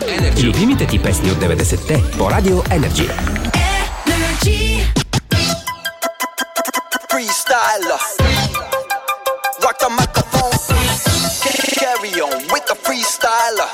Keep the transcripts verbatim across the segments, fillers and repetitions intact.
Любимите ти песни от деветдесетте по Радио Energy. Energy. Freestyler. Rock the microphone. Carry on with the freestyler.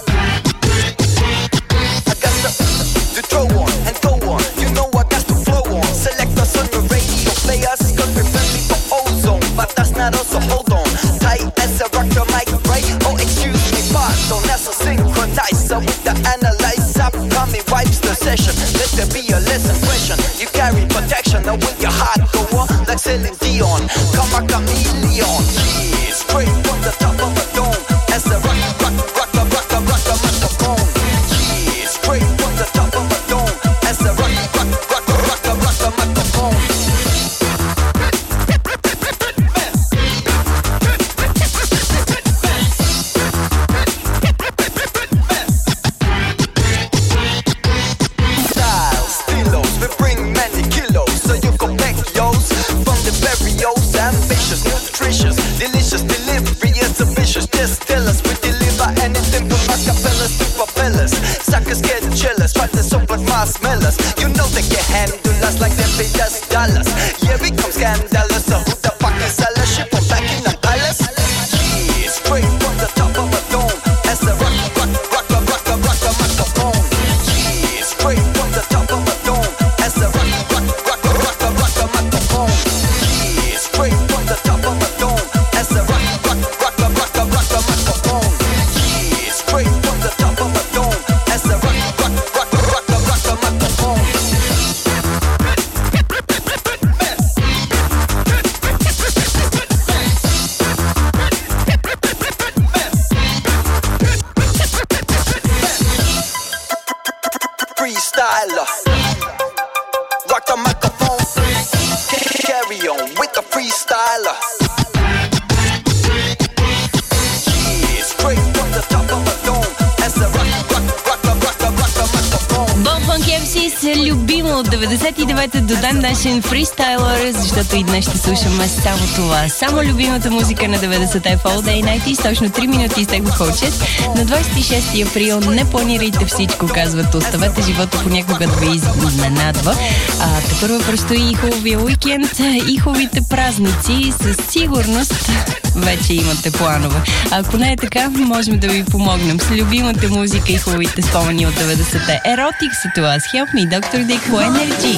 I got the, to throw on and go on. You know I got to flow on. Select us on the radio players. Cause we're friendly for ozone. But that's not us, so hold on. Tight as a rock the mic, right? Oh, excuse me, pardon. That's a synchronizer with the analyzer. Coming wipes the session. Let there be a lesson question. You carry protection. Now with your heart go on. Like Celine Dion. Come a chameleon. Yeah, straight from the top of a dome. As the rock, rock, rock, rock, rock, rock, rock, microphone. Yeah, straight from the top of a dome. As the rock, rock, rock, rock, rock, rock, rock, microphone. Styles, stilos, we bring many kilos, so you can pack yours from the barrios. Ambitious, nutritious, delicious delivery is ambitious. Just tell us we deliver anything from acapellas to propellers. Suckers get jealous, try to soak like marshmallows. You know they can handle us like they pay us dollars. Yeah, we come scandalous, so who the fuck is Ella? Shit from back in the palace. Yeah, straight from the top of a dome. As the rock, rock, rock, rock, rock, rock, rock, rock, microphone. Yeah, straight from the top of a dome. As the rock, rock, rock, rock, rock, rock, rock, rock, microphone. Yeah, straight from the top of a dome. As the rock, rock, rock, rock, rock, rock, rock, rock, microphone. Yeah, straight from the top of a dome. As the rock, rock, rock, rock, rock, rock, rock, rock, microphone. Freestyler. Rock the microphone. Carry on with the freestyler. Yeah, straight from the top of a dome. As the rock, rock, rock, rock, rock, rock, rock, rock, microphone. Bon Funk ем си с любимо от деветдесет и девета до ден днешен фристайлър, защото и днес ще слушаме само това. Само любимата музика на деветдесетте в All Day Night. Точно три минути изтекоха от шест. На двадесет и шести април не планирайте всичко, казват. Оставете живота понякога да ви изненадва. А тепърва предстои и хубавия уикенд, и хубавите празници. Със сигурност вече имате планове. Ако не е така, можем да ви помогнем с любимата музика и хубавите спомени от деветдесетте. Еротик са това с Help Me, доктор Дик по Energy.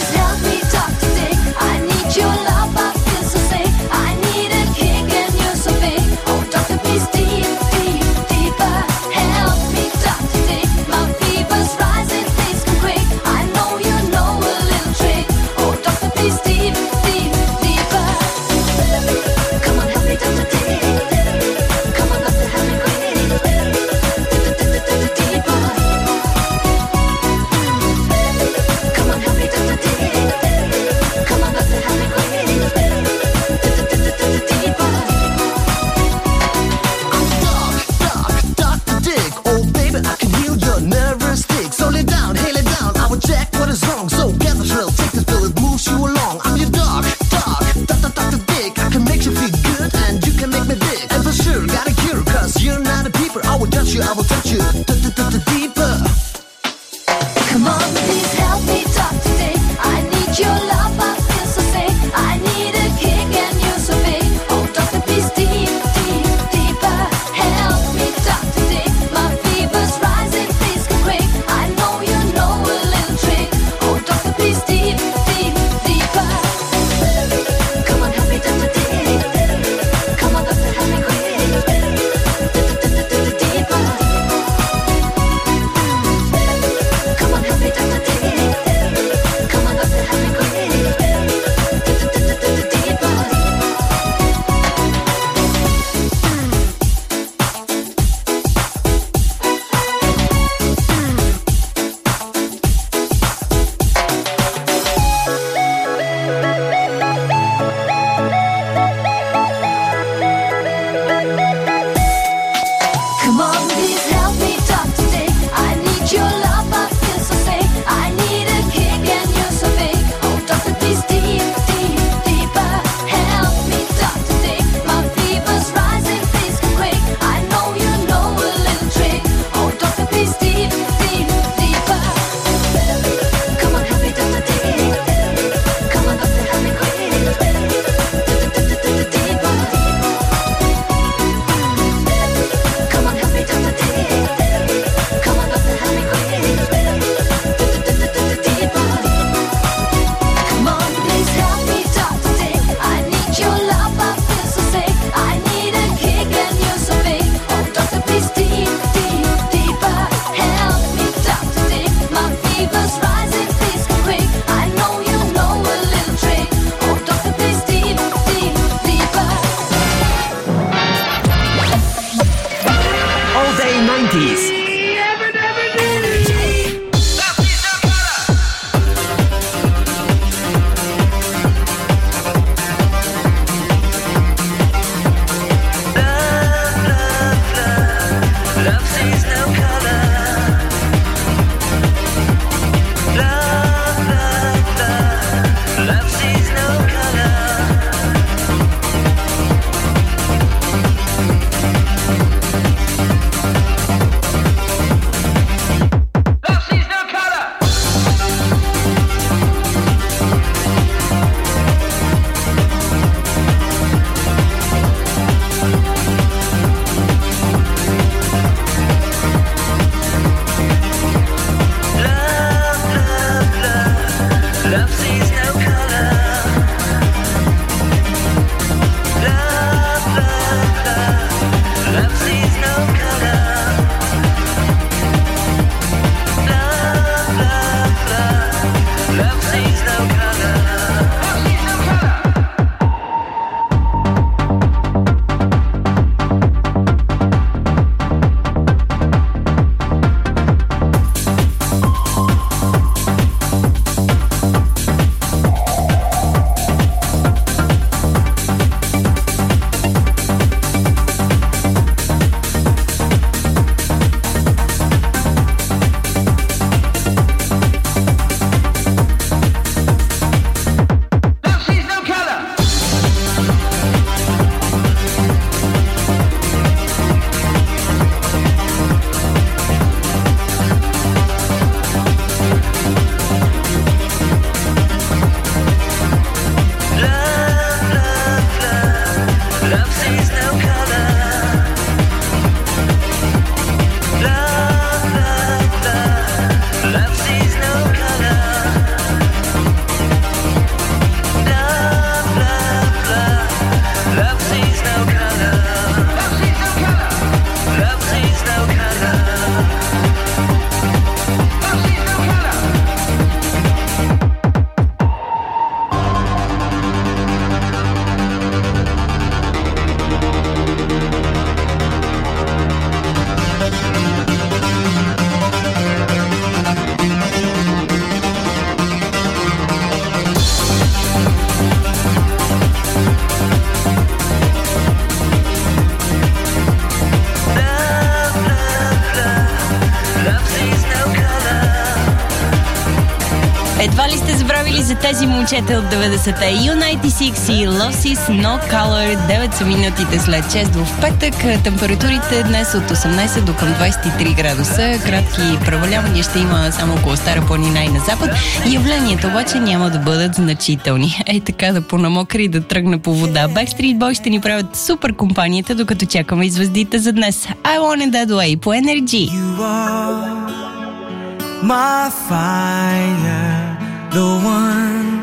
Едва ли сте забравили за тези момчета от деветдесетте? ю найнти сикс и Losses No Color. девет са минутите след шест в петък. Температурите днес от осемнайсет до към двайсет и три градуса. Кратки превалявания ще има само около Стара планина и на запад. Явленията обаче няма да бъдат значителни. Ей така да понамокри и да тръгна по вода. Backstreet Boys ще ни правят супер компанията, докато чакаме и звездите за днес. I Want It That Way по Energy. You are my fire, the one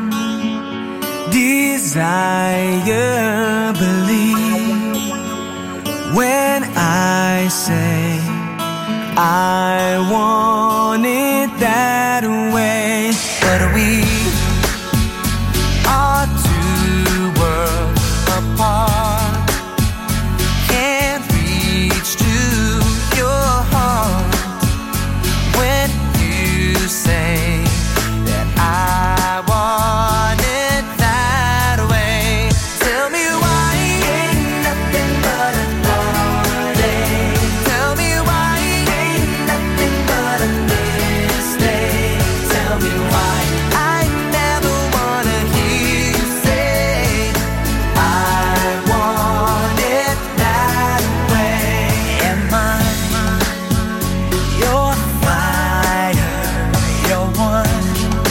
desire, believe when I say I want it that way. But we are two worlds apart, can't reach to your heart when you say that I want it that way. Tell me why ain't nothing but a heartache. Tell me why ain't nothing but a mistake. Tell me why I never wanna hear you say I want it that way. Am I your fire, your one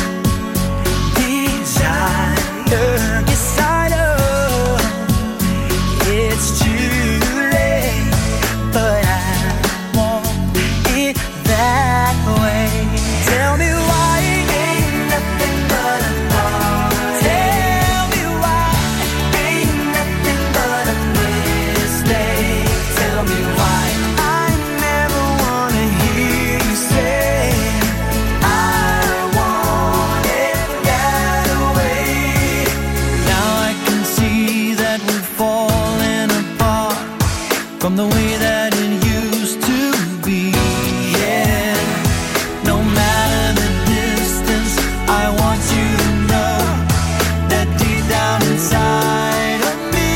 desire? Yes, I know it's too late, but I want it that way. Tell me why ain't nothing but a heart. Tell me why ain't nothing but a mistake. Tell me why I never wanna hear you say I want it that way. Now I can see that we're falling apart from the way that it used to be. Yeah, no matter the distance, I want you to know that deep down inside of me,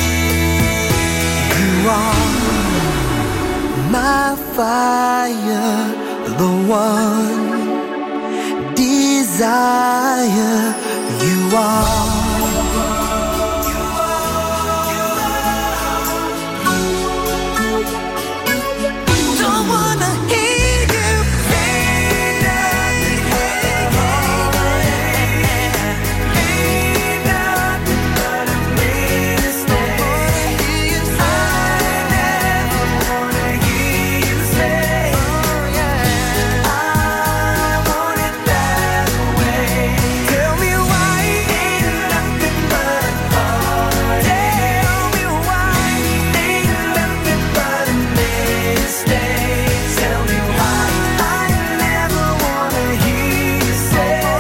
you are my fire, the one desire. You are. Don't wanna hear you say nothing. Ain't nothing but a mistake. I never wanna hear you say I want it that way. Tell me why ain't nothing but a heart. Tell me why ain't nothing but a mistake. Tell me why I never wanna hear you say I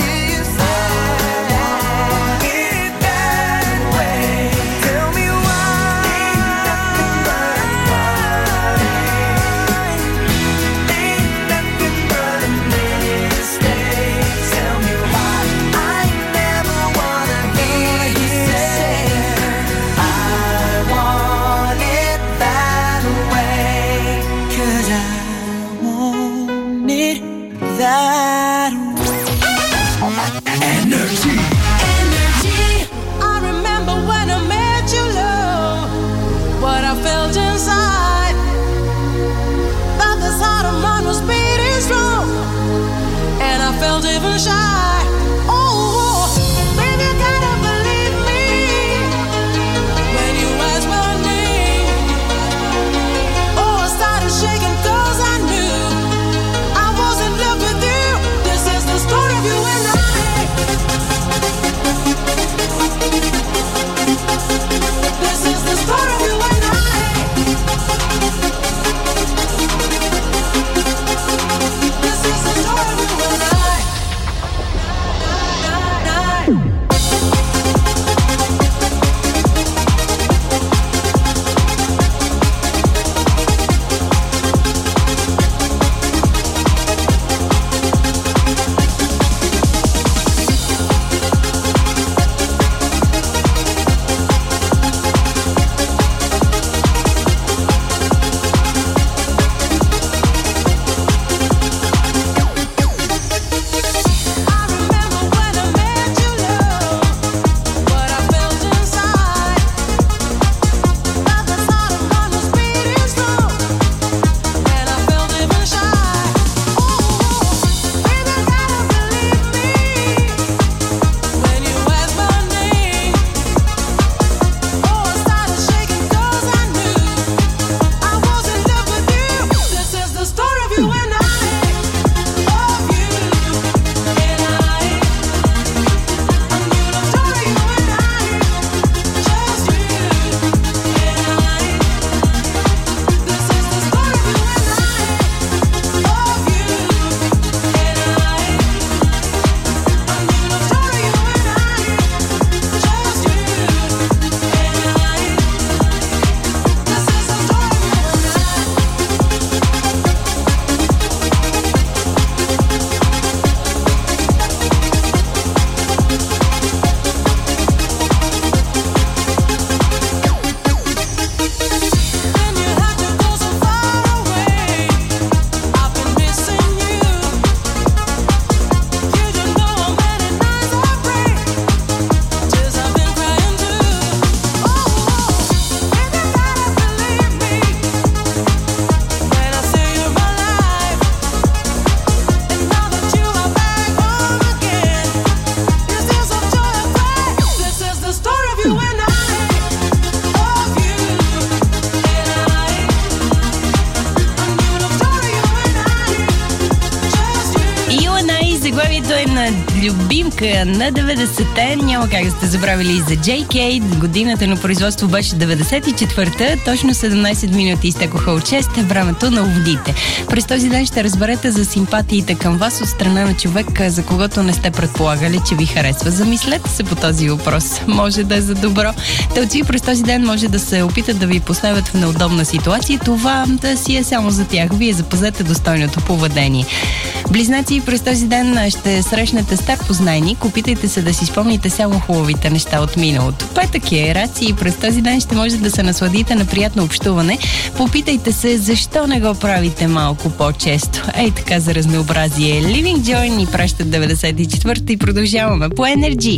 want it that way. Tell me why ain't nothing but a heart. Ain't nothing but a mistake. Tell me why I never wanna hear you say I want it that way. 'Cause I want it that way. Energy. I remember when I met you, love, what I felt inside. That this heart of mine was beating strong, and I felt even shy. Oh, baby, you gotta believe me when you asked my name. Oh, I started shaking 'cause I knew I was in love with you. This is the story of you and I. Заглавието е на любимка на деветдесетте. Няма как да сте забравили и за джей кей. Годината на производство беше деветдесет и четвърта. Точно седемнайсет минути изтекоха от шест. Времето на овдите. През този ден ще разберете за симпатиите към вас от страна на човек, за когото не сте предполагали, че ви харесва. Замислете се по този въпрос. Може да е за добро. Телци през този ден може да се опитат да ви поставят в неудобна ситуация. Това да си е само за тях. Вие запазете достойното поведение. Близнаци, през този ден ще срещнете стар познайник. Опитайте се да си спомните само хубавите неща от миналото. Петък е раци и през този ден ще можете да се насладите на приятно общуване. Попитайте се защо не го правите малко по-често. Ей така за разнообразие. Living Joy ни пращат деветдесет и четвърта и продължаваме по Енерджи.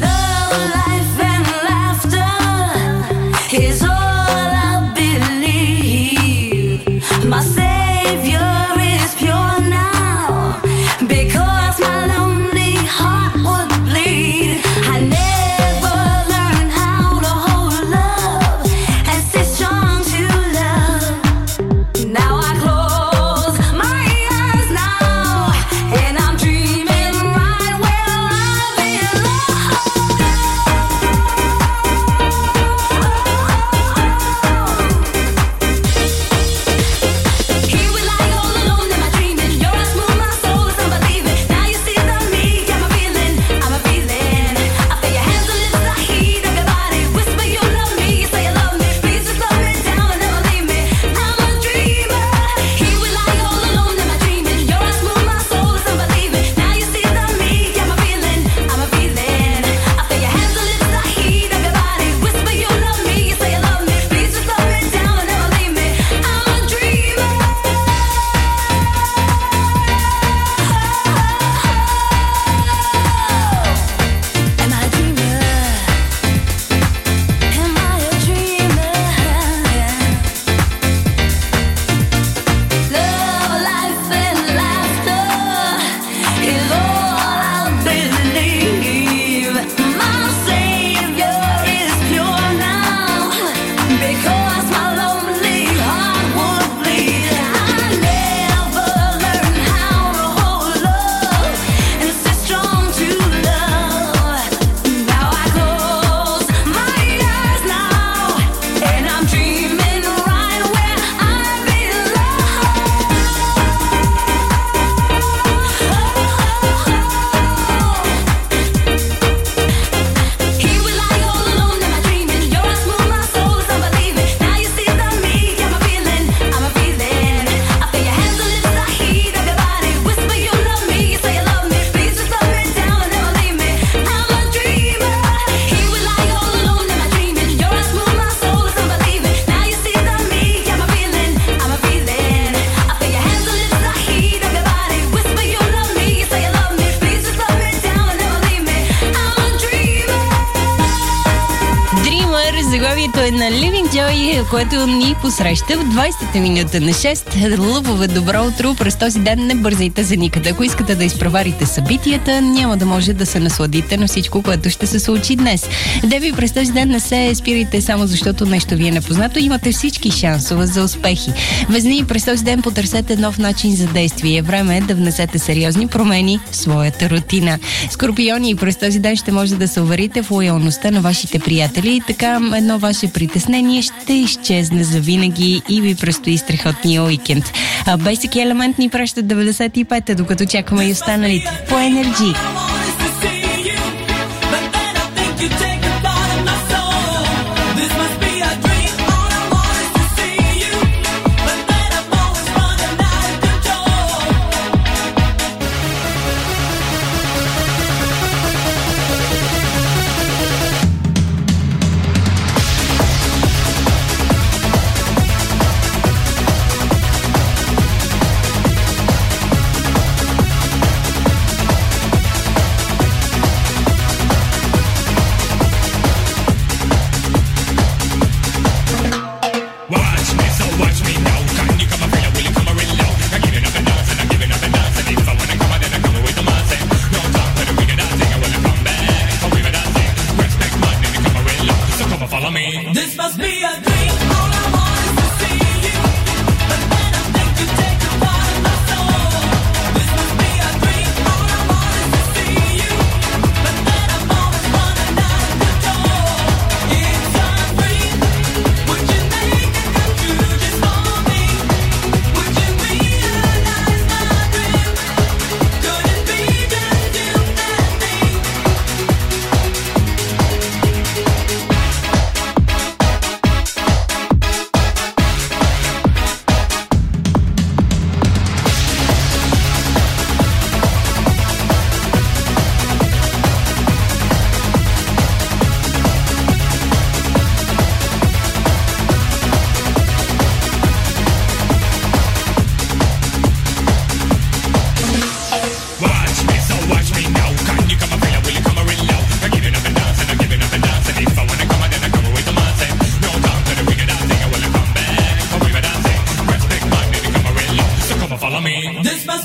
Заглавието е на Living Joy, което ни посреща в двайсета минута на шест. Лъвове, добро утро. През този ден не бързайте за никъде. Ако искате да изпреварите събитията, няма да може да се насладите на всичко, което ще се случи днес. Деви, през този ден не се спирайте само защото нещо ви е непознато. Имате всички шансове за успехи. Везни, през този ден потърсете нов начин за действие. Време е да внесете сериозни промени в своята рутина. Скорпиони, през този ден ще може да се уверите в лоялността на вашите приятели и така едно ваше притеснение ще изчезне завинаги и ви предстои страхотния уикенд. А Basic Element ни пращат деветдесет и пета, докато чакаме и останалите по Енерджи.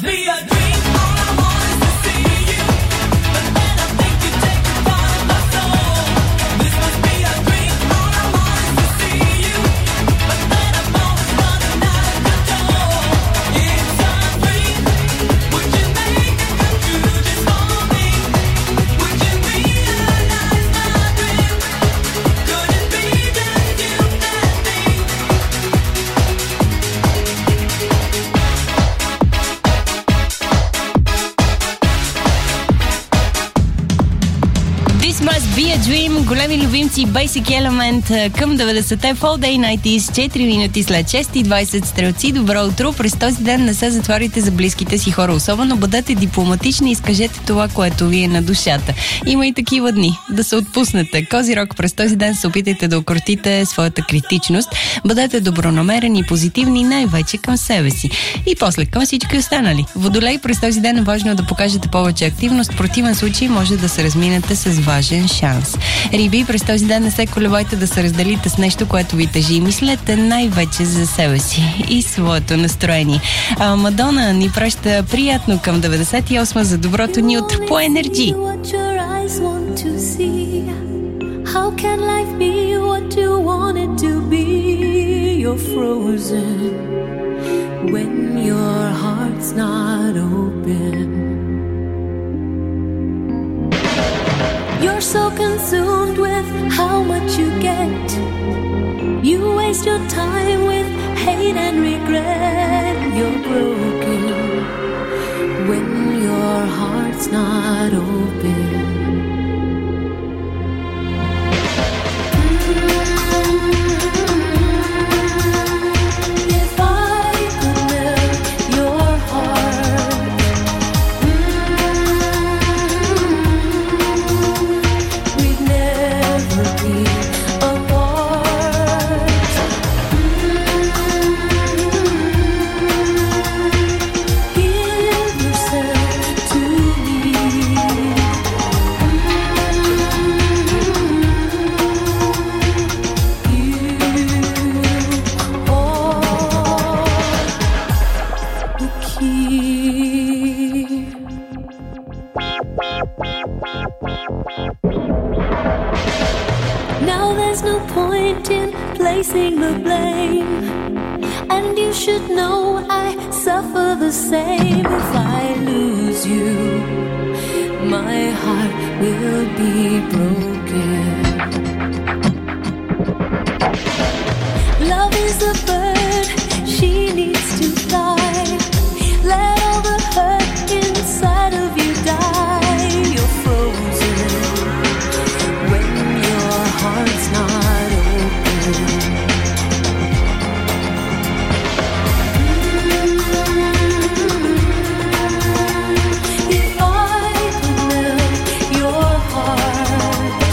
Големи любимци Basic Element към деветдесетте в All Day nineties, четири минути след шест и двайсет стрелци. Добро утро! През този ден не се затворите за близките си хора. Особено бъдете дипломатични и изкажете това, което ви е на душата. Има и такива дни. Да се отпуснете. Козирог, през този ден се опитайте да укротите своята критичност. Бъдете добронамерени и позитивни най-вече към себе си. И после към всички останали. Водолей, през този ден е важно да покажете повече активност. В противен случай може да се разминете с важен шанс. Риби, през този ден не се колебайте да се разделите с нещо, което ви тежи и мислете най-вече за себе си и своето настроение. А Мадона ни праща приятно към деветдесет и осма за доброто ни утро по Енерджи. How can life be what you want it to be? You're frozen when your heart's not open. You're so consumed with how much you get. You waste your time with hate and regret. You're broken when your heart's not open. If I could melt your heart, we'd never be apart. Give yourself to me. You are the key. Now there's no point in placing the blame, and you should know I suffer the same. If I lose you, my heart will be broken. Love is a bird, she needs to fly. Let all the hurt inside of you die. You're frozen when your heart's not open. If I could melt your heart,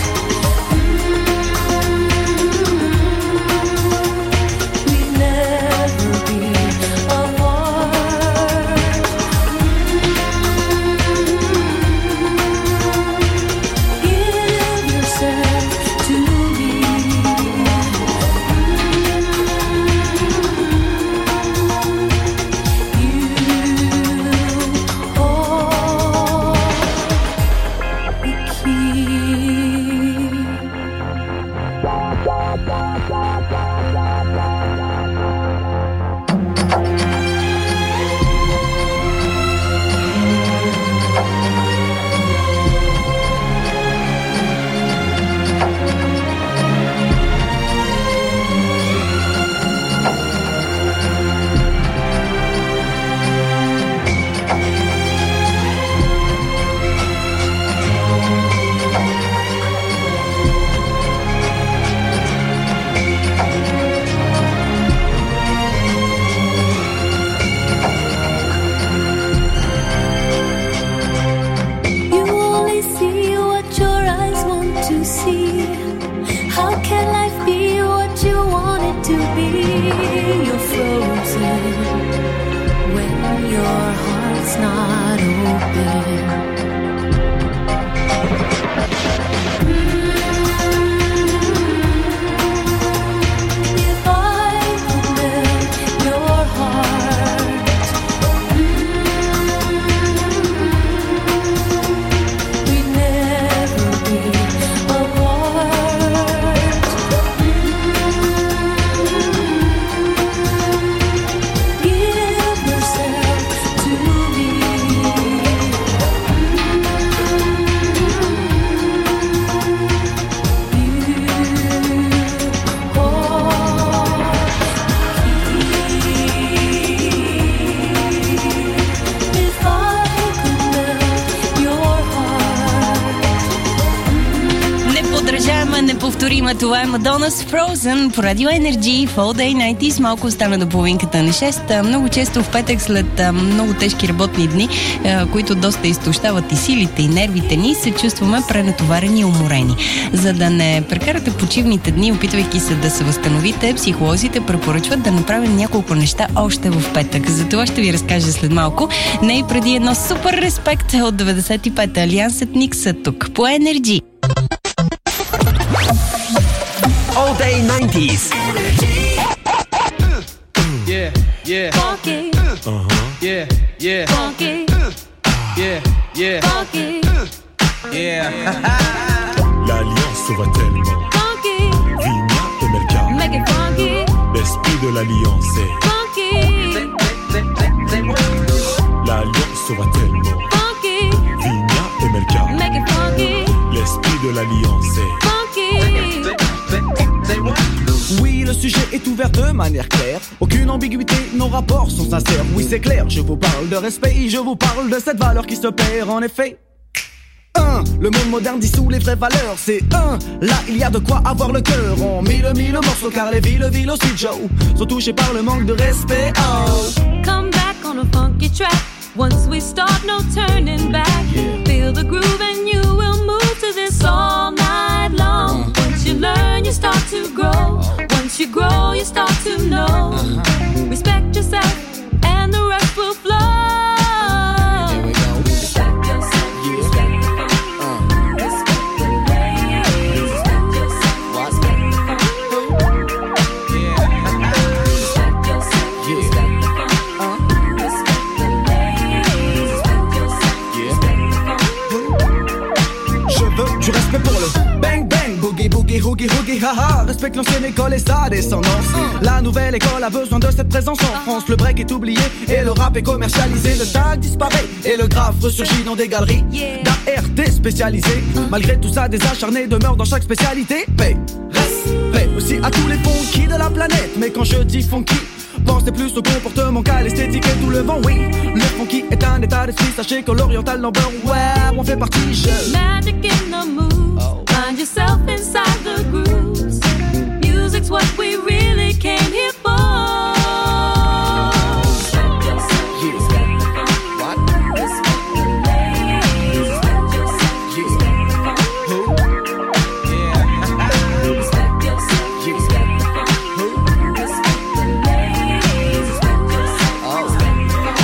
като рима. Това е Madonna's Frozen по Радио Energy в All Day деветдесет. Малко остана до половинката на шест. Много често в петък след много тежки работни дни, които доста изтощават и силите, и нервите ни, се чувстваме пренатоварени и уморени. За да не прекарате почивните дни, опитвайки се да се възстановите, психолозите препоръчват да направим няколко неща още в петък. За това ще ви разкажа след малко. Не и преди едно супер респект от деветдесет и пета. Алианс Етник са тук по Energy. All Day деветдесет. Yeah, yeah. Funky. Uh-huh. Yeah, yeah. Funky. Yeah, yeah. Funky. Yeah. L'Alliance se voit tellement. Funky. Vigna et Melka. Make it funky. L'esprit de l'Alliance est. Funky. L'Alliance se voit tellement. Funky. Vigna et Melka. Make it funky. L'esprit de l'Alliance est. Funky. Oui, le sujet est ouvert de manière claire. Aucune ambiguïté, nos rapports sont sincères. Oui, c'est clair, je vous parle de respect, je vous parle de cette valeur qui se perd en effet. Un, le monde moderne dissout les vraies valeurs. C'est un, là il y a de quoi avoir le cœur. En mille mille morceaux car les villes, villes aussi Joe sont touchés par le manque de respect. Oh. Come back on a funky track. Once we start, no turning back. Yeah. Feel the groove and you will move to this all night long. Uh-huh. Once you learn, you start to grow. Once you grow, you start to know. Uh-huh. Respect yourself and the rest will flow. Here we go. Respect yourself. Yeah. Respect the funk. Uh. Respect the ladies. Respect yourself. What? Respect the funk. Yeah. Respect yourself. Yeah. Respect the funk. Uh. Respect the ladies. Respect yourself. Yeah. Respect the funk. Je veux du respect pour le bang bang, boogie boogie, hoogie hoogie, haha. Respecte l'ancienne école et sa descendance. La nouvelle école a besoin de cette présence en France. Le break est oublié et le rap est commercialisé. Le tag disparaît et le graphe ressurgit dans des galeries d'A R T spécialisées. Malgré tout ça, des acharnés demeurent dans chaque spécialité. Paix, respect aussi à tous les funky de la planète. Mais quand je dis funky, pensez plus au comportement qu'à l'esthétique et tout le vent, oui. Le funky est un état d'esprit, sachez que l'oriental number, ouais, on fait partie, je... Magic in the moves. Oh. Find yourself inside the grooves. Music's what we really came here for. Respect yourself. Yeah. Respect the funk. What? Respect the ladies. Respect yourself. Yeah. Respect the funk. Who? Respect yourself. Yeah. Respect the funk. Who? Respect the ladies. Respect yourself. Oh. Respect the funk.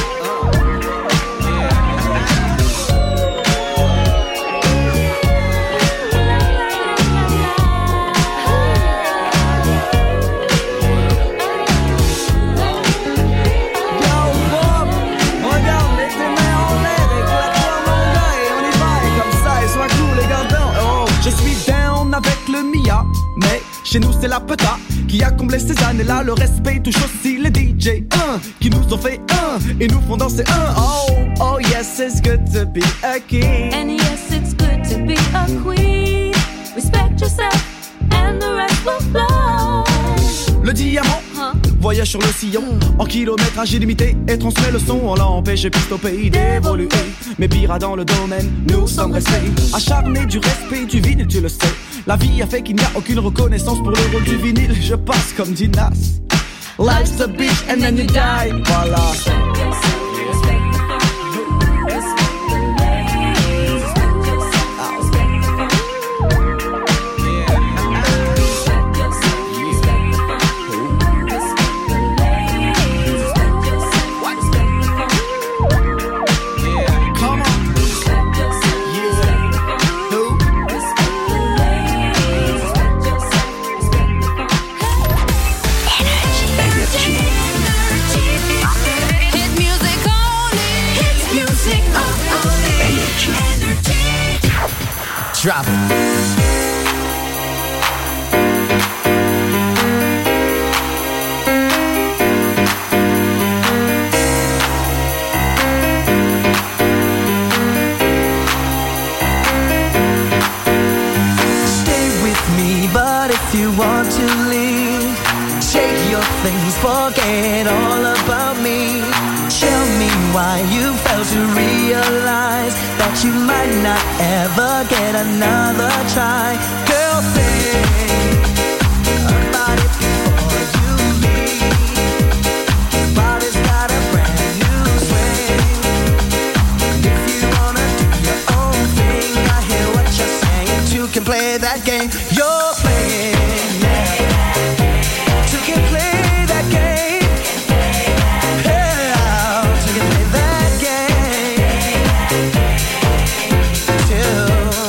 Yo, Bob, regarde, mets tes mains en l'air, éclate-toi mon gars et on y va, et comme ça, et sois cool les gardons. Oh, je suis down avec le Mia, mais chez nous c'est la peta qui a comblé ces années-là. Le respect touche aussi les D J, un, qui nous ont fait un, et nous font danser un. Oh, oh yes, it's good to be a king. And yes, it's good to be a queen. Respect yourself, and the rest will flow. Le diamant Huh? voyage sur le sillon en kilométrage illimité et transmet le son. On l'a empêché piste au pays d'évoluer. Mais pire dans le domaine, nous sommes restés acharnés du respect du vinyle, tu le sais. La vie a fait qu'il n'y a aucune reconnaissance pour le rôle du vinyle. Je passe comme dit Nas. Life's a bitch and then you die. Voilà. Respect yourself, respect the funk. Respect the ladies. Respect yourself, respect the funk. Respect yourself, respect the funk. Respect the ladies. Respect yourself, respect the funk. Come on. Respect yourself, respect the funk. Who? Respect the ladies. Respect yourself, respect the funk. Energy. Hit music only. Hit music only. Energy. Drop it. Stay with me, but if you want to leave, shake your things, forget all about me. Tell me why you failed to realize that you might not ever get another try. Girl, say play that game you're playing, yeah. Two can play that game, yeah. Two can play that game, too.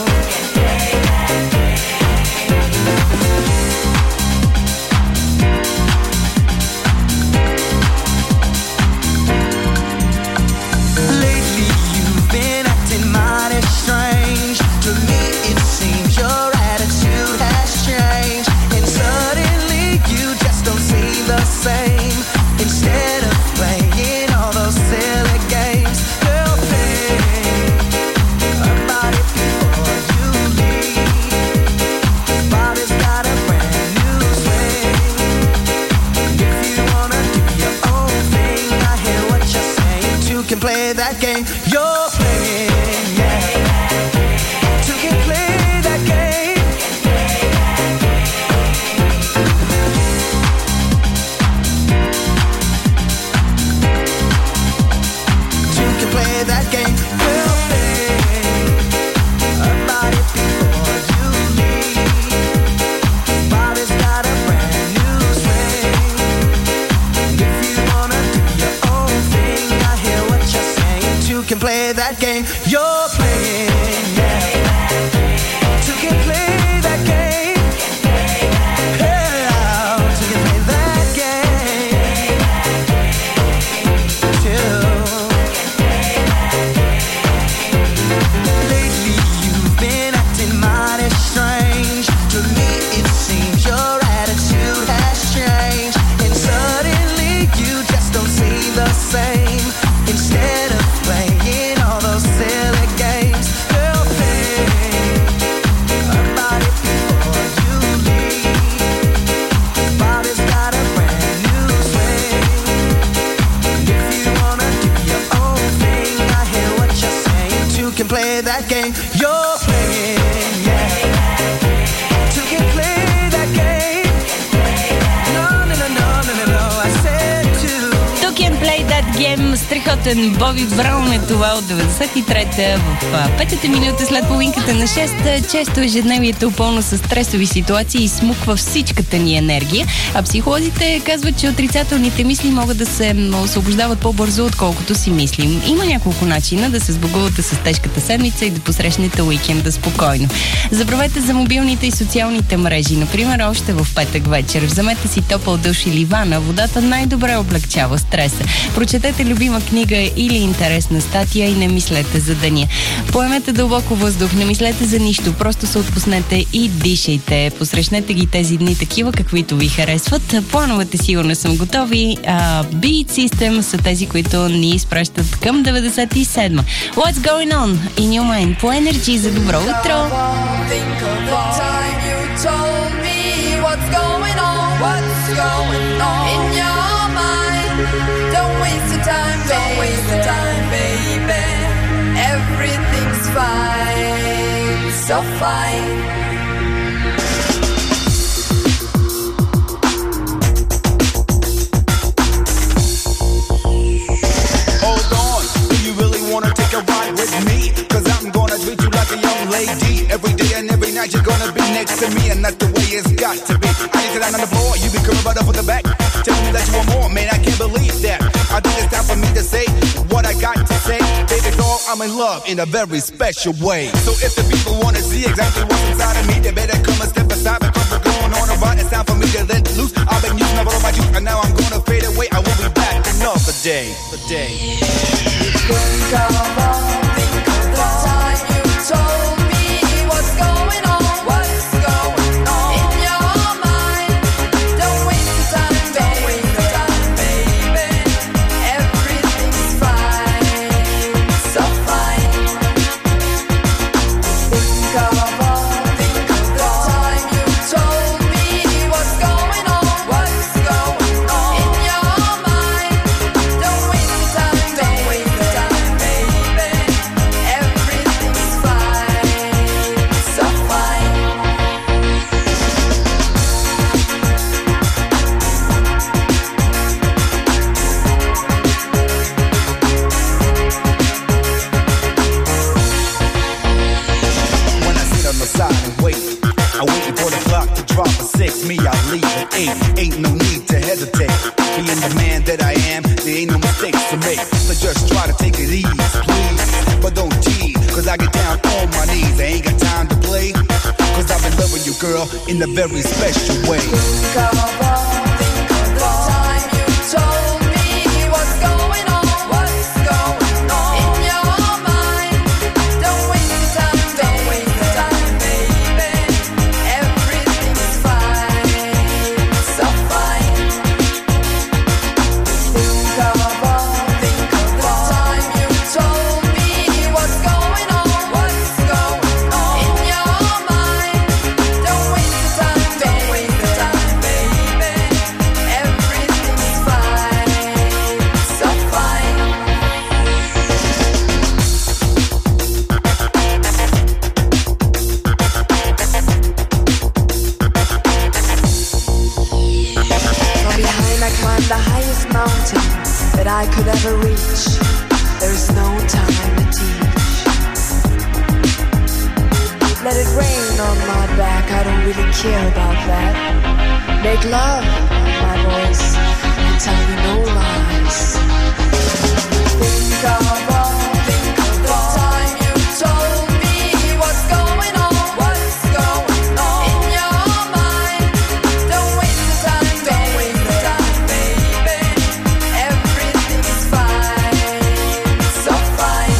Lately you've been acting mighty strange. To me it seems your attitude has changed, and suddenly you just don't seem the same. Instead of playing all those silly games, girl, play about it before you leave. Bobby's got a brand new swing. If you wanna do your own thing, I hear what you're saying. Two can play that game you're playing, yeah. Two can play that game. Two can play that game. We'll play about it before you leave. Bobby's got a brand new swing. If you wanna do your own thing, I hear what you're saying. Two can play that game you're playing, yeah. Two can play that game, yeah. Two can play that game, too. Lately you've been acting mighty strange. To me it seems your attitude has changed, and suddenly you just don't seem the same. Instead of playing all those silly games, girl, play about it before you leave. Bobby's got a brand new swing. If you wanna do your own thing, I hear what you're saying. Two can play that game you're playing, yeah. Two can play that game. No, no, no, no, no, no, no, I said two. Two Can Play That Game, страхотен Боби Браун е това от деветдесет и трета в а, петата минута след половинката на шеста. Често ежедневието пълно с стресови ситуации и смуква всичката ни енергия, а психолозите казват, че отрицателните мисли могат да се освобождават по-бързо, отколкото си мислим. Има няколко начина да се сбогувате с тежката седмица и да посрещнете уикенда спокойно. Забравете за мобилните и социалните мрежи. Например, още в петък вечер вземете си топъл душ или вана. Водата най-добре облегчава стреса. Прочетете любима книга или интересна статия и не мислете за деня. Поемете дълбоко въздух, не мислете за нищо, просто се отпуснете и дишайте. Посрещнете ги тези дни такива, каквито ви харесват. Плановете сигурно съм готови. Uh, Beat System са тези, които ни изпращат към деветдесет и седма. What's going on in your mind? По Energy за добро утро! Think of the time you told me what's going on, what's going on in your mind. Don't waste your time, don't waste your time, baby. Everything's fine, so fine. Hold on, do you really wanna take a ride with me? Cause I'm gonna treat you like a young lady. Every day and every night you're gonna be next to me, and that's the way it's got to be. I need to lie on the floor, you be coming right up on the back, telling me that you want more, man, I can't believe that. I think it's time for me to say what I got to say. Baby girl, I'm in love in a very special way. So if the people wanna see exactly what's inside of me, they better come and step aside, because we're going on a ride. It's time for me to let loose. I've been using up all my juice, and now I'm gonna fade away. I will be back another day. The day. Think of think of the time you told me what's going on, what's going on in your mind. Don't waste your time, don't waste your time, baby. Everything's fine, so fine. Think of think of the time you told me what's going on, what's going on in your mind. Don't waste your time, don't waste your time, baby. believe it. Ain't, ain't no need to hesitate. Being the man that I am, there ain't no mistakes to make. So just try to take it easy, please. But don't tease, cause I get down on my knees. I ain't got time to play, cause I've been loving you, girl, in a very special way. Think of all, think of the time you told me what's going on, what's going on in your mind. Don't waste your time, don't waste your time, baby. Everything's fine, so fine. Think of all, think of the time you told me what's going on, what's going on in your mind. Don't waste your time, don't waste your time, baby. Everything's fine, so fine. From behind I climbed the highest mountain that I could ever reach. There's no time to teach. Let it rain on my back, I don't really care about that. Make love, my voice, and tell me no lies. Think of all, think of the time you told me what's going on, what's going on in your mind. Don't waste your time, don't waste your time, baby. Everything's fine, so fine.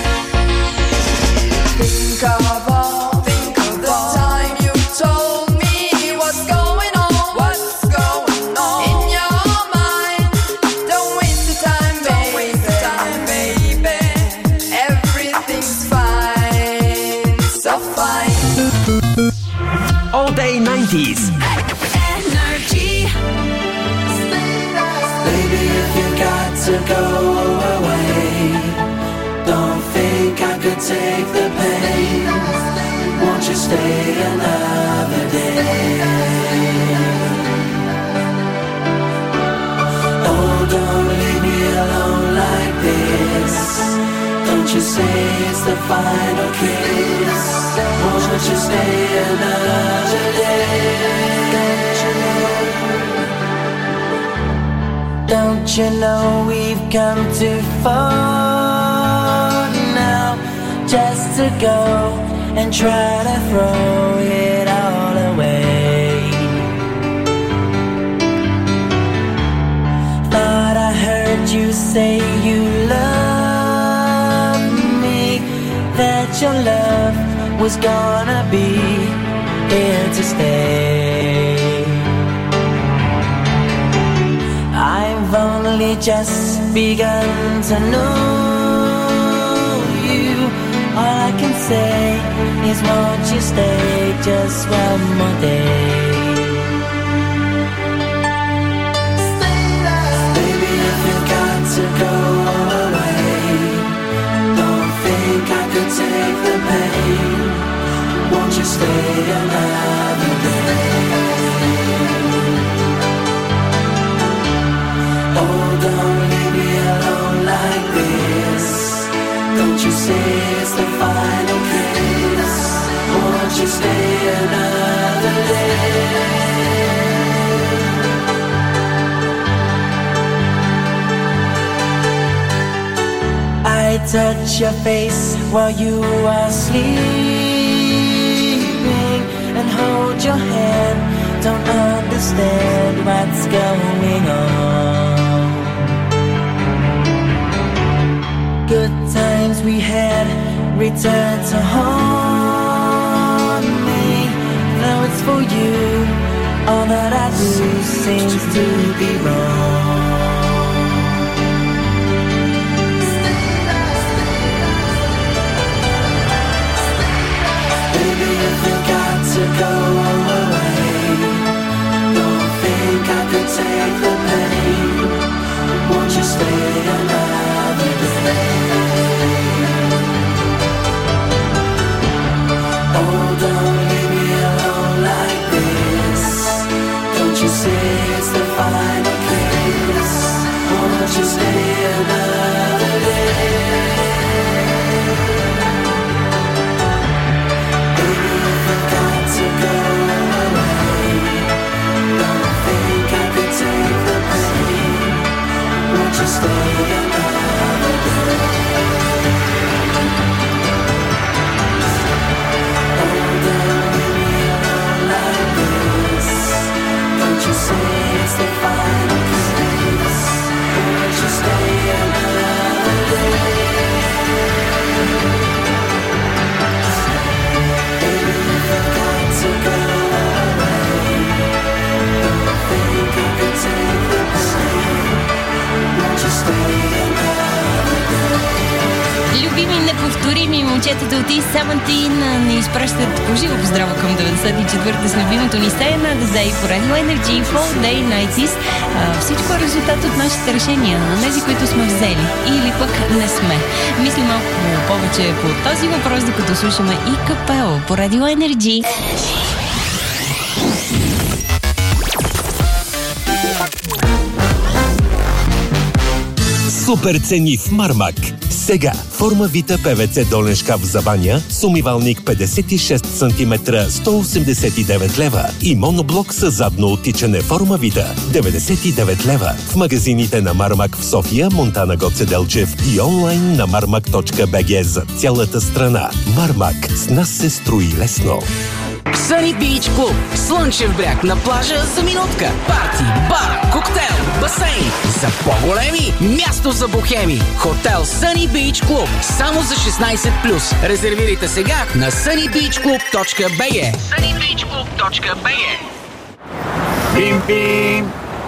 Think of all, think of the time you told me what's going on, what's going on in your mind. Don't waste your time, don't waste your time, baby. Everything's fine, so fine. All Day nineties. Energy. Baby, if you got to go away, don't think I could take the pain. Won't you stay another day? Oh, don't leave me alone like this. Don't you say it's the final kiss. Won't you stay another day? Don't you know we've come too far now just to go and try to throw it all away? Thought I heard you say you love me, that your love was gonna be here to stay. I've only just begun to know you. All I can say is won't you stay just one more day? Baby, if you got to go away, don't think I could take the pain. Won't you stay another day? Oh, don't leave me alone like this. Don't you say it's the final kiss. Won't you stay another day? I touch your face while you are sleeping and hold your hand. Don't understand what's going on. Good times we had return to haunt me. Now it's for you. All that I do seems to be wrong. Baby, if you got to go away, don't think I could take the pain. Won't you stay another day? Oh, don't leave me alone like this. Don't you say it's the final kiss. Won't you stay another day? Baby, if you got to go Суприм и момчетата от East Seventeen ни изпращат поживо поздрава към деветдесет и четвърта с любимото ни Сена, да за и по Radio Energy, Full Day Nighties. А, всичко е резултат от нашите решения, на тези, които сме взели или пък не сме. Мислим малко повече по този въпрос, докато слушаме и Капело по Radio Energy. Супер цени в Мармак. Сега форма Вита ПВЦ долен шкаф за баня с умивалник петдесет и шест сантиметра сто осемдесет и девет лева и моноблок с задно оттичане форма Вита деветдесет и девет лева в магазините на Мармак в София, Монтана, Гоце Делчев и онлайн на мармак точка би джи за цялата страна. Мармак, с нас се строи лесно. Sunny Beach Club. Слънчев бряг на плажа за минутка. Парти, бар, коктейл, басейн. За по-големи място за бухеми. Хотел Sunny Beach Club. Само за шестнайсет плюс. Резервирайте сега на sunny beach club точка би джи. sunny beach club точка би джи. Бим, бим,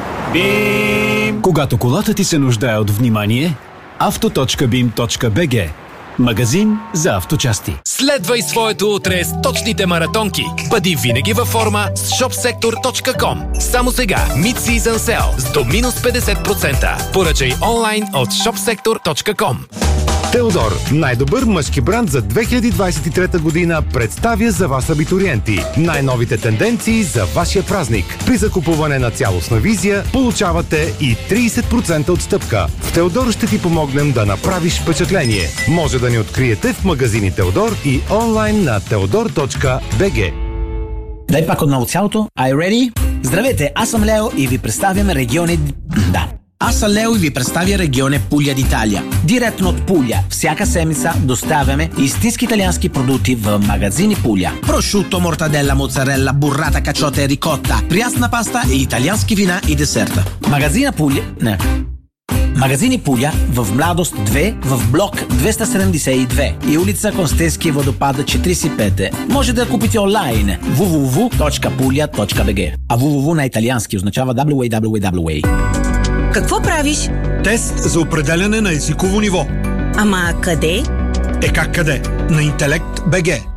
бим. Когато колата ти се нуждае от внимание, авто точка бим точка би джи. Магазин за авточасти. Следвай своето утре с точните маратонки. Бъди винаги във форма с шоп сектор точка ком. Само сега Mid-Season Sale с до минус петдесет процента. Поръчай онлайн от шоп сектор точка ком. Теодор, най-добър мъжки бранд за две хиляди двадесет и трета година, представя за вас абитуриенти най-новите тенденции за вашия празник. При закупуване на цялостна визия получавате и трийсет процента отстъпка. В Теодор ще ти помогнем да направиш впечатление. Може да ни откриете в магазини Теодор и онлайн на теодор точка би джи. Дай пак отново цялото. Are you ready? Здравейте, аз съм Лео и ви представям региони... Да. Аз съм Лео и ви представя регионе Пуля d'Italia. Директно от Пуля. Всяка седмица доставяме истински италиански продукти в магазини Пуля. Прошуто, мортаделла, моцарелла, буррата, качота и рикотта, прясна паста и италиански вина и десерта. Магазина Пуля... Не. Магазини Пуля в Младост две, в блок двеста седемдесет и две и улица Констенски водопада четирийсет и пет. Може да купите онлайн дабъл ю дабъл ю дабъл ю точка пуля точка би джи. А дабъл ю дабъл ю дабъл ю на италиански означава дабъл ю дабъл ю дабъл ю. Какво правиш? Тест за определяне на езиково ниво. Ама къде? Е как къде? На Интелект точка би джи.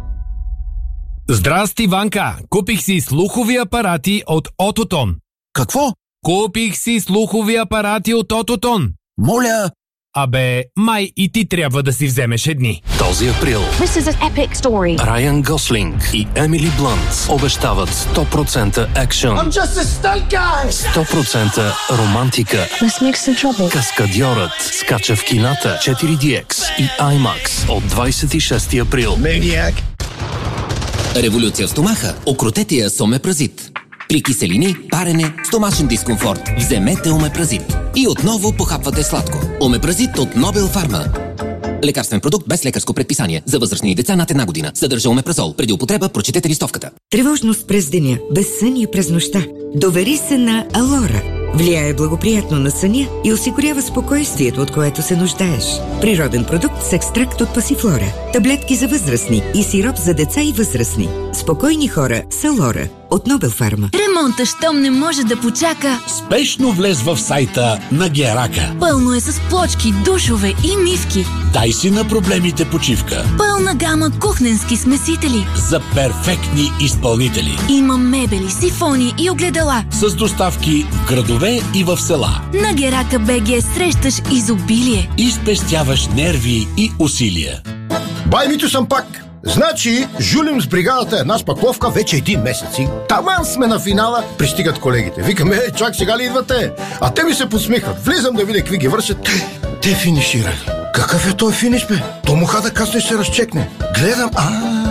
Здрасти, Ванка! Купих си слухови апарати от Ототон. Какво? Купих си слухови апарати от Ототон. Моля! Абе, май и ти трябва да си вземеш едни. Този април This is an epic story. Райан Гослинг и Емили Блънт обещават сто процента екшън, I'm just a stunt guy. сто процента романтика. Let's make some trouble. Каскадьорът скача в кината четири ди екс и IMAX от двадесет и шести април. Maniac. Революция в стомаха. Окрутете я с омепразит. При киселини, парене, стомашен дискомфорт, вземете омепразит. И отново похапвате сладко. Омепразит от Нобел Фарма. Лекарствен продукт без лекарско предписание. За възрастни и деца над една година. Съдържа омепразол. Преди употреба прочетете листовката. Тревожност през деня, безсъние през нощта. Довери се на Алора. Влияе благоприятно на съня и осигурява спокойствието, от което се нуждаеш. Природен продукт с екстракт от пасифлора. Таблетки за възрастни и сироп за деца и възрастни. Спокойни хора с Алора от Нобел Фарма. Ремонта щом не може да почака. Спешно влез в сайта на Герака. Пълно е с плочки, душове и мивки. Дай си на проблемите почивка. Пълна гама кухненски смесители. За перфектни изпълнители. Има мебели, сифони и огледала. С доставки в градове и в села. На Герака БГ срещаш изобилие. И спестяваш нерви и усилия. Бай, Митю съм пак. Значи, жулим с бригадата една спакловка вече един месец. И таман сме на финала, пристигат колегите. Викаме, е, чак сега ли идвате? А те ми се подсмихват. Влизам да видя какви ги вършат. Те финиширали. Какъв е той финиш, бе? То муха да касно ще се разчекне. Гледам, а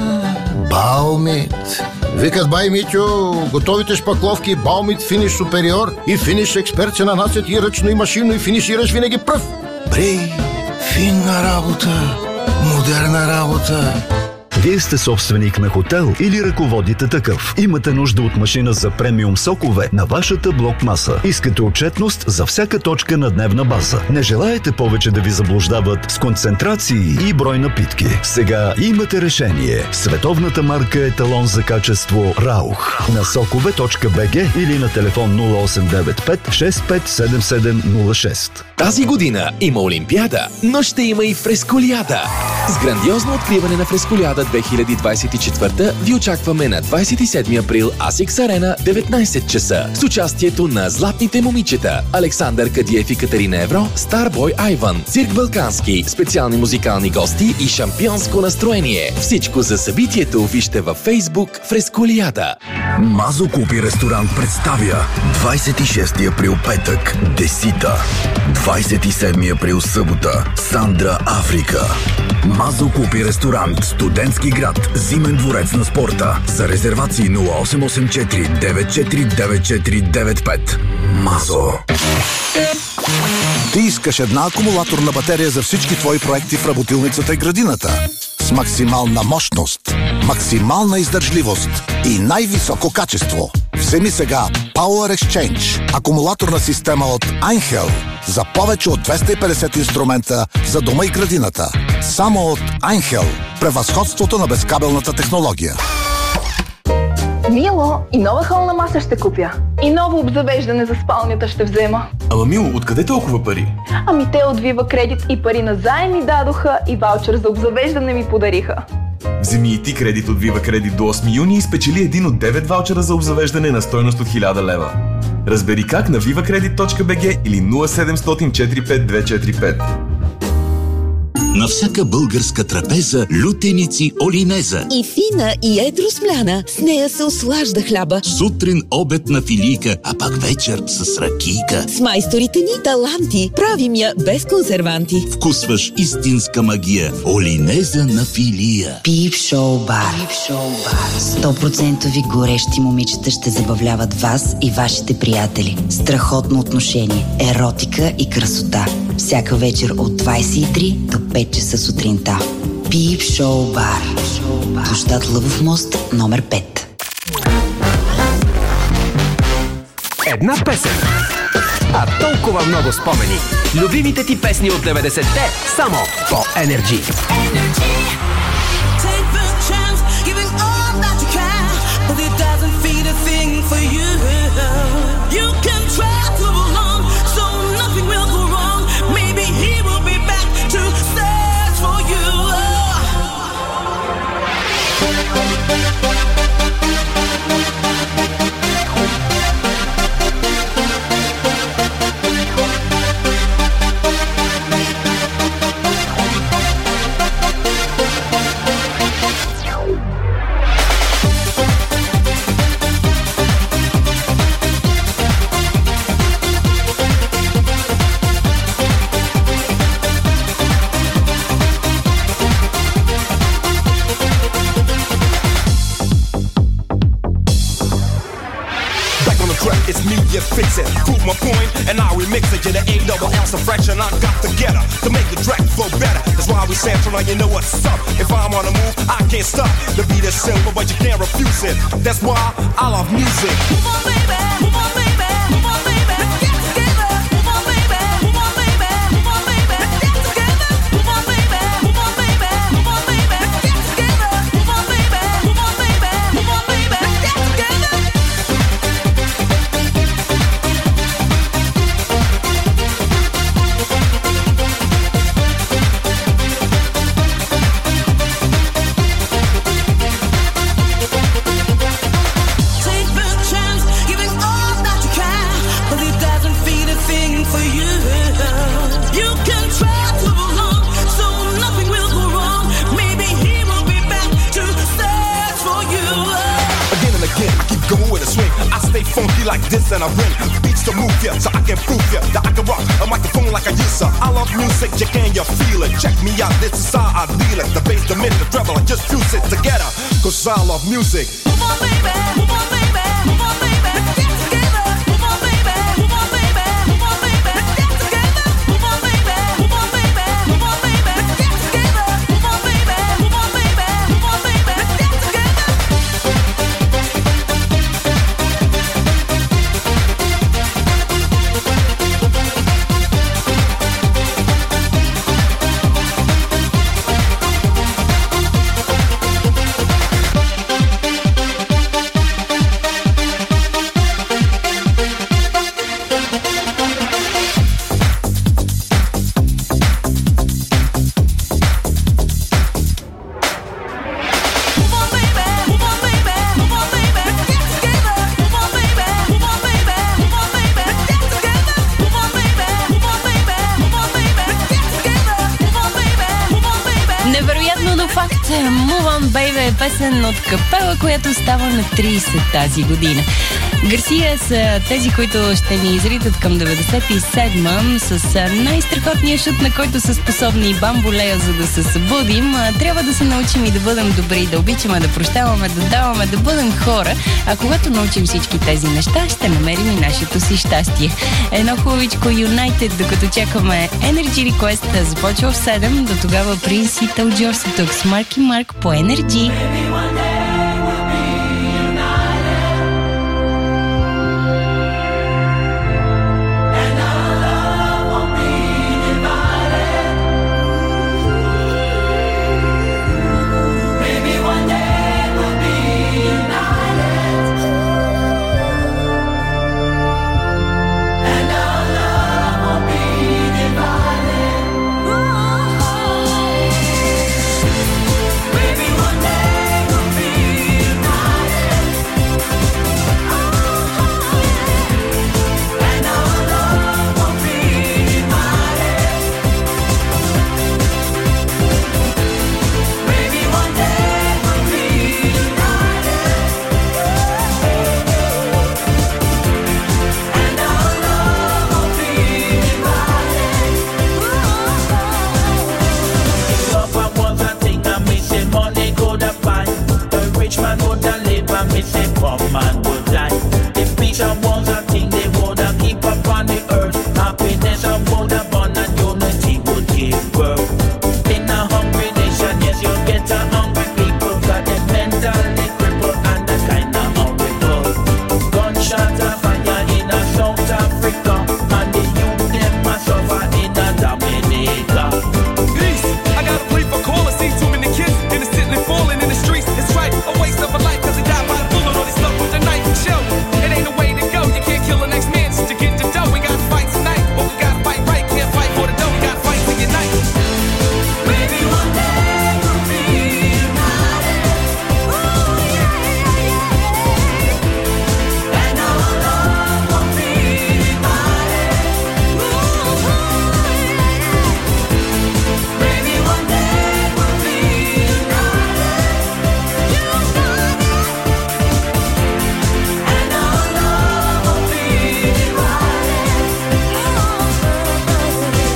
Баумит. Викат, бай, Митю, готовите шпакловки Баумит Финиш Супериор и Финиш Експерт се нанасят и ръчно, и машинно, и финишираш винаги пръв. Брей, финна работа, модерна работа. Вие сте собственик на хотел или ръководите такъв. Имате нужда от машина за премиум сокове на вашата блок-маса. Искате отчетност за всяка точка на дневна база. Не желаете повече да ви заблуждават с концентрации и брой напитки. Сега имате решение. Световната марка еталон за качество Раух. На сокове точка би джи или на телефон нула осем девет пет шест пет седем седем нула шест. Тази година има Олимпиада, но ще има и Фресколиада. С грандиозно откриване на Фресколиада две хиляди двадесет и четвърта ви очакваме на двадесет и седми април Асикс Арена, деветнадесет часа. С участието на Златните момичета, Александър Кадиев и Катерина Евро, Старбой Айван, Цирк Балкански, специални музикални гости и шампионско настроение. Всичко за събитието вижте във Фейсбук Фресколиада. Мазо Купи ресторант представя двадесет и шести април петък, Десита. двадесет и седми април събота, Сандра Африка. Мазо Купи ресторант, Студентски град, Зимен дворец на спорта. За резервации нула осем осем четири девет четири девет четири девет пет. Мазо. Ти искаш една акумулаторна батерия за всички твои проекти в работилницата и градината. С максимална мощност, максимална издържливост и най-високо качество. Вземи сега Power Exchange, акумулаторна система от Einhell за повече от двеста и петдесет инструмента за дома и градината. Само от Einhell. Превъзходството на безкабелната технология. Мило, и нова хълна маса ще купя. И ново обзавеждане за спалнята ще взема. Ама Мило, откъде толкова пари? Ами те от Viva Credit и пари на заем ми дадоха и ваучер за обзавеждане ми подариха. Вземи и ти кредит от Viva Credit до осми юни и спечели един от девет ваучера за обзавеждане на стойност от хиляда лева. Разбери как на viva credit точка би джи или нула седемстотин четири пет две четири пет. На всяка българска трапеза лютеници олинеза. И фина, и едро смляна. С нея се ослажда хляба. Сутрин обед на филийка, а пак вечер с ракийка. С майсторите ни таланти правим я без консерванти. Вкусваш истинска магия. Олинеза на филия. Пип Шоу Бар. сто процента горещи момичета ще забавляват вас и вашите приятели. Страхотно отношение, еротика и красота. Всяка вечер от двадесет и три до пет часа сутринта. Пип Шоу Бар. Площад Лъвов мост, номер пет. Една песен, а толкова много спомени. Любимите ти песни от деветдесетте само по Energy. Fix it, prove my point, and I remix it. You're the A double L fraction I got together to make the track flow better. That's why we sample now, you know what's up. If I'm on the move, I can't stop. The beat is simple, but you can't refuse it. That's why I love music. Move on, baby, move on, baby, move on, baby. Let's get together. Move on, baby, move on, baby, move on, baby. Let's get together. Move on, baby, move on, baby, move on, baby. Let's get together. Move on, baby, move on, baby, move on, baby. Let's get together. Funky like this and I bring beats to move ya, so I can prove ya that I can rock a microphone like I used to. I love music, you can you feel it? Check me out, this is how I deal it. The bass, the mid, the treble, I just fuse it together, cause I love music. Move on, baby, move on, baby, move on, baby. Let's get together. Move on, baby, move on, baby, move on, baby. Let's get together. Move on, baby, move on, baby, move on, baby. Let's get together. Move on, baby, move on, baby, move on, baby. Move On Baby е песен от капела, която става на трийсет тази година. Гарсия са тези, които ще ни изритат към деветдесет и седма с най-страхотния шут, на който са способни и Бамболея, за да се събудим. Трябва да се научим и да бъдем добри, да обичаме, да прощаваме, да даваме, да бъдем хора. А когато научим всички тези неща, ще намерим и нашето си щастие. Едно хубавичко United, докато чакаме Energy Request, започва в седем. До тогава Принс и Тъл Джорс са тук с Марк и Марк по Energy.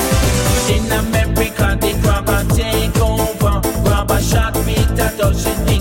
Shot me that doesn't